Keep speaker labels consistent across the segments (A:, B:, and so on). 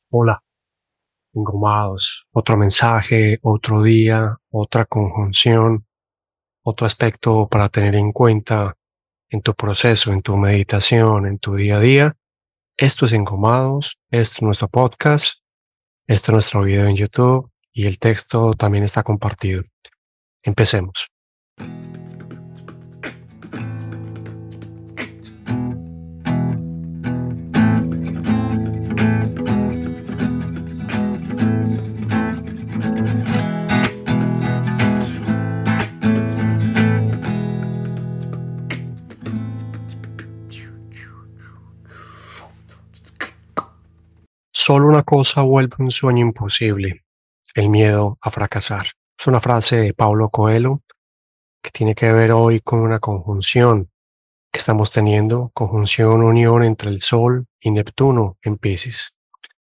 A: Hola, engrumados. Otro mensaje, otro día, otra conjunción, otro aspecto para tener en cuenta en tu proceso, en tu meditación, en tu día a día. Esto es Engrumados, esto es nuestro podcast, este es nuestro video en YouTube y el texto también está compartido. Empecemos. Solo una cosa vuelve un sueño imposible: el miedo a fracasar. Es una frase de Paulo Coelho que tiene que ver hoy con una conjunción que estamos teniendo, conjunción unión entre el Sol y Neptuno en Piscis.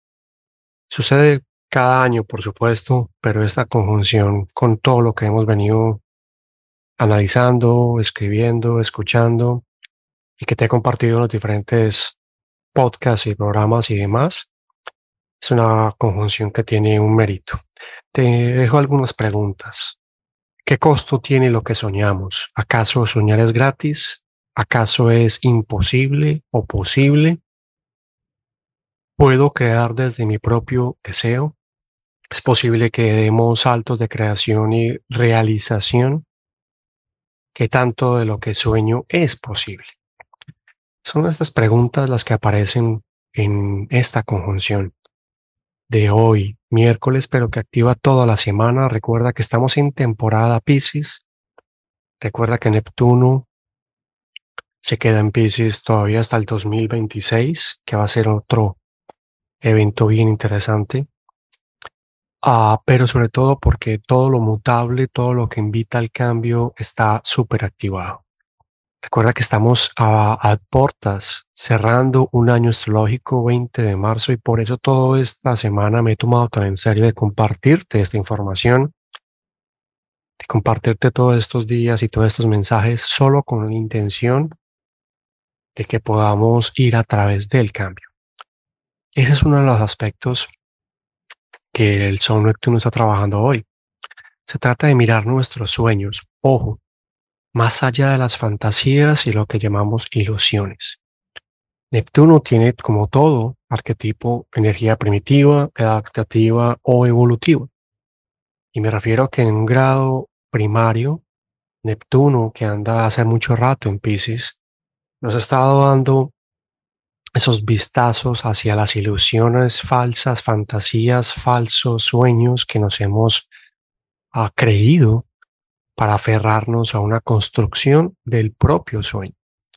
A: Sucede cada año, por supuesto, pero esta conjunción con todo lo que hemos venido analizando, escribiendo, escuchando y que te he compartido en los diferentes podcasts y programas y demás, es una conjunción que tiene un mérito. Te dejo algunas preguntas. ¿Qué costo tiene lo que soñamos? ¿Acaso soñar es gratis? ¿Acaso es imposible o posible? ¿Puedo crear desde mi propio deseo? ¿Es posible que demos saltos de creación y realización? ¿Qué tanto de lo que sueño es posible? Son estas preguntas las que aparecen en esta conjunción de hoy, miércoles, pero que activa toda la semana. Recuerda que estamos en temporada Piscis. Recuerda que Neptuno se queda en Piscis todavía hasta el 2026, que va a ser otro evento bien interesante. Pero sobre todo porque todo lo mutable, todo lo que invita al cambio está súper activado. Recuerda que estamos a puertas cerrando un año astrológico 20 de marzo y por eso toda esta semana me he tomado tan en serio de compartirte esta información, de compartirte todos estos días y todos estos mensajes solo con la intención de que podamos ir a través del cambio. Ese es uno de los aspectos que el Sol Neptuno está trabajando hoy. Se trata de mirar nuestros sueños, ojo, más allá de las fantasías y lo que llamamos ilusiones. Neptuno tiene, como todo arquetipo, energía primitiva, adaptativa o evolutiva. Y me refiero a que en un grado primario, Neptuno, que anda hace mucho rato en Piscis, nos ha estado dando esos vistazos hacia las ilusiones falsas, fantasías, falsos sueños que nos hemos creído para aferrarnos a una construcción del propio sueño.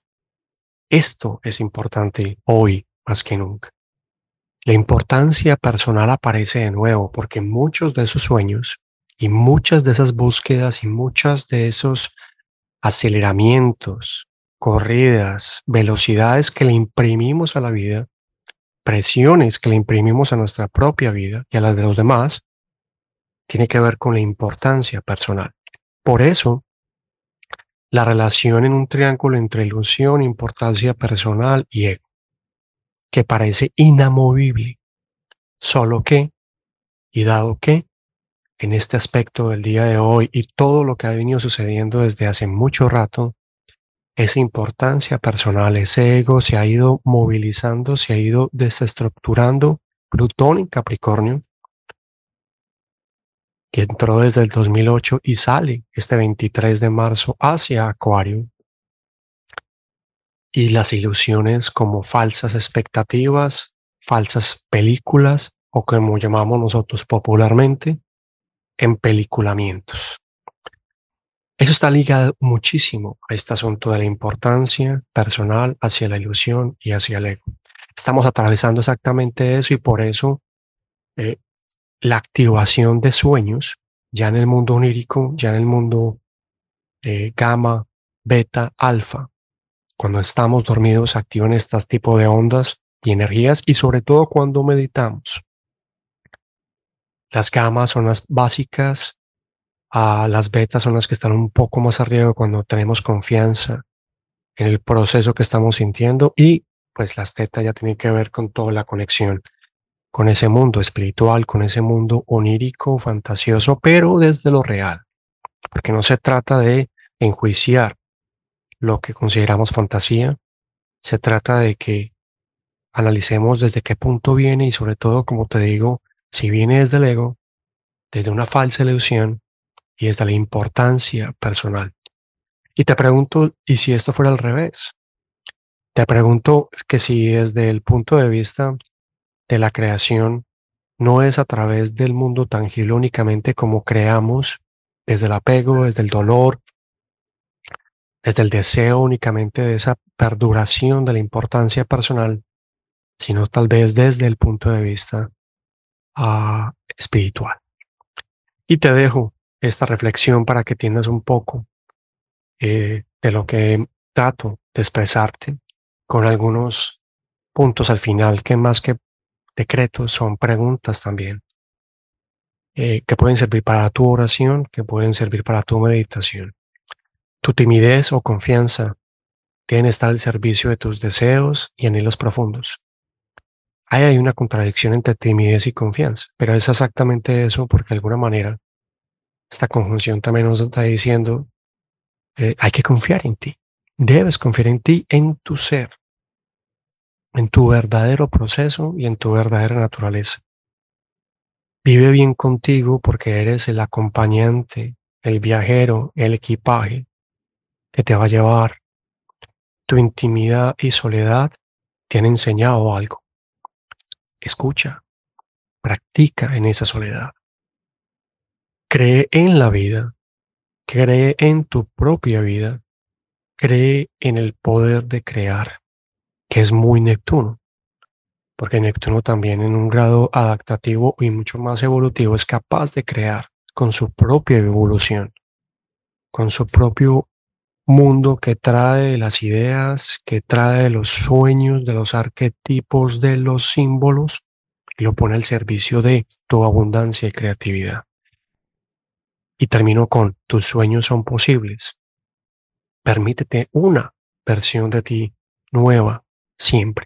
A: Esto es importante hoy más que nunca. La importancia personal aparece de nuevo porque muchos de esos sueños y muchas de esas búsquedas y muchos de esos aceleramientos, corridas, velocidades que le imprimimos a la vida, presiones que le imprimimos a nuestra propia vida y a las de los demás, tiene que ver con la importancia personal. Por eso, la relación en un triángulo entre ilusión, importancia personal y ego, que parece inamovible, solo que, y dado que, en este aspecto del día de hoy y todo lo que ha venido sucediendo desde hace mucho rato, esa importancia personal, ese ego se ha ido movilizando, se ha ido desestructurando. Plutón en Capricornio, que entró desde el 2008 y sale este 23 de marzo hacia Acuario. Y las ilusiones como falsas expectativas, falsas películas o como llamamos nosotros popularmente, empeliculamientos. Eso está ligado muchísimo a este asunto de la importancia personal hacia la ilusión y hacia el ego. Estamos atravesando exactamente eso y por eso eh, la activación de sueños ya en el mundo onírico, ya en el mundo gamma, beta, alfa, cuando estamos dormidos activan estos tipos de ondas y energías y sobre todo cuando meditamos. Las gamas son las básicas, las betas son las que están un poco más arriba cuando tenemos confianza en el proceso que estamos sintiendo y pues las tetas ya tienen que ver con toda la conexión con ese mundo espiritual, con ese mundo onírico, fantasioso, pero desde lo real, porque no se trata de enjuiciar lo que consideramos fantasía, se trata de que analicemos desde qué punto viene y sobre todo, como te digo, si viene desde el ego, desde una falsa ilusión y desde la importancia personal. Y te pregunto, ¿y si esto fuera al revés? Te pregunto que si desde el punto de vista de la creación no es a través del mundo tangible únicamente como creamos, desde el apego, desde el dolor, desde el deseo únicamente de esa perduración de la importancia personal, sino tal vez desde el punto de vista espiritual. Y te dejo esta reflexión para que entiendas un poco de lo que trato de expresarte con algunos puntos al final que más que decretos son preguntas también que pueden servir para tu oración, que pueden servir para tu meditación. Tu timidez o confianza deben estar al servicio de tus deseos y anhelos profundos. Ahí hay una contradicción entre timidez y confianza, pero es exactamente eso porque de alguna manera esta conjunción también nos está diciendo hay que confiar en ti. Debes confiar en ti, en tu ser, en tu verdadero proceso y en tu verdadera naturaleza. Vive bien contigo porque eres el acompañante, el viajero, el equipaje que te va a llevar. Tu intimidad y soledad te han enseñado algo. Escucha, practica en esa soledad. Cree en la vida, cree en tu propia vida, cree en el poder de crear, que es muy Neptuno, porque Neptuno también en un grado adaptativo y mucho más evolutivo es capaz de crear con su propia evolución, con su propio mundo que trae las ideas, que trae los sueños, de los arquetipos, de los símbolos, y lo pone al servicio de tu abundancia y creatividad. Y termino con, tus sueños son posibles. Permítete una versión de ti nueva siempre.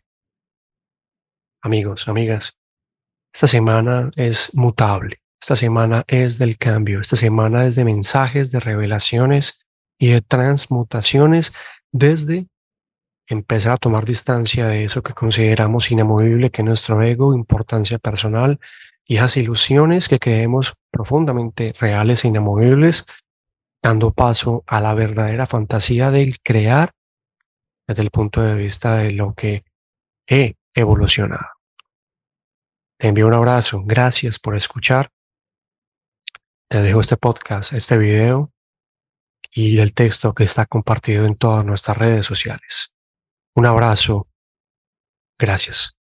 A: Amigos, amigas, esta semana es mutable. Esta semana es del cambio. Esta semana es de mensajes, de revelaciones y de transmutaciones desde empezar a tomar distancia de eso que consideramos inamovible, que es nuestro ego, importancia personal y esas ilusiones que creemos profundamente reales e inamovibles, dando paso a la verdadera fantasía del crear desde el punto de vista de lo que he evolucionado. Te envío un abrazo, gracias por escuchar. Te dejo este podcast, este video y el texto que está compartido en todas nuestras redes sociales. Un abrazo, gracias.